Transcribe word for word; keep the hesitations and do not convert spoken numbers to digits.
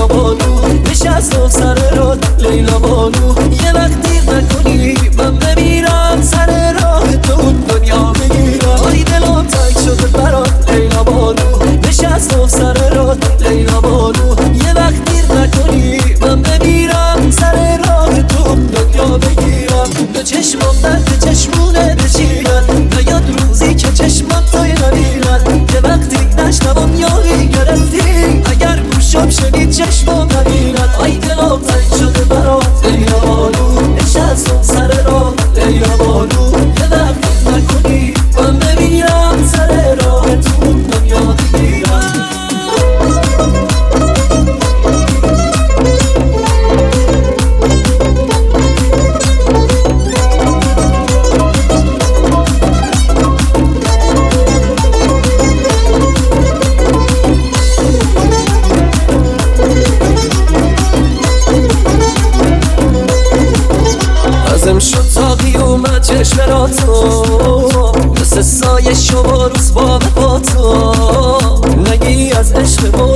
لیلا بانو نشستم سر راه لیلا بانو یه وقتی نکنی من بمیرم سر راه تو دنیا بگیرم آی دلم تنگ شده برات لیلا بانو نشستم سر راه لیلا بانو یه وقتی نکنی من بمیرم سر راه تو دنیا بگیرم دو چشمم درد چشمونه بچینن نیاد روزی که چشمم توی نبینن یه وقتی نشنوم یاری گرفتی اگر گوشم شنید چشمم نبینن آی دلم تنگ شده برات لیلا بانو نشستم سر راه لیلا بانو یه وقتی نکنی من بمیرم سر راه تو دنیا بگیرم ازم شد تاقی اومد چشم را تو مثل سایه شما روز با تو نگی از عشق